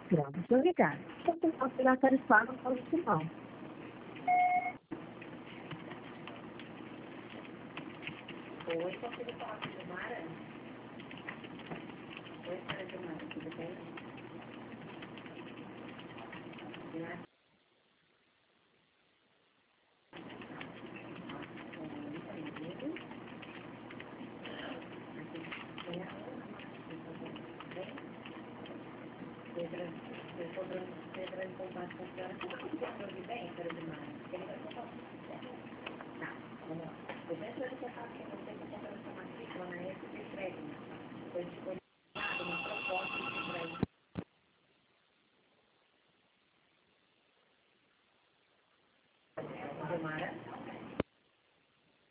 final do seu recado. Então, posso pegar tarifado para o final. Oi, consigo falar com a Gilmara? Oi, senhora Gilmara, tudo bem? Pedro em contato com a senhora. Como que você ouve bem, senhora Gilmara? Ele vai contar com você. Tá, vamos lá. Eu já estou em contato com você por conta da sua matrícula na SP Fregna. Foi